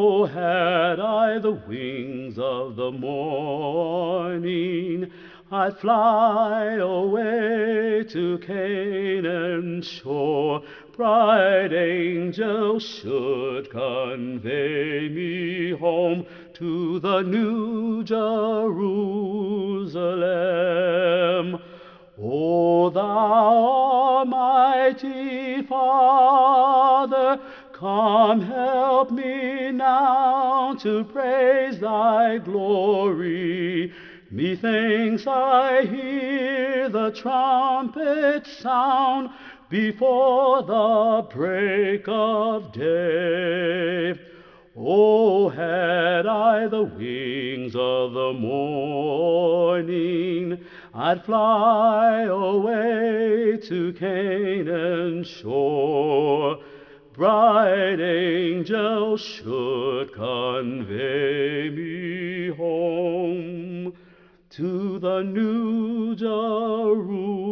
Oh, had I the wings of the morning, I'd fly away to Canaan's shore. Bright angels should convey me home to the new Jerusalem. O thou Almighty Father, come help me now to praise thy glory. Methinks I hear the trumpet sound before the break of day. Oh, had I the wings of the morning, I'd fly away to Canaan's shore. Bright angels should convey me home to the new Jerusalem.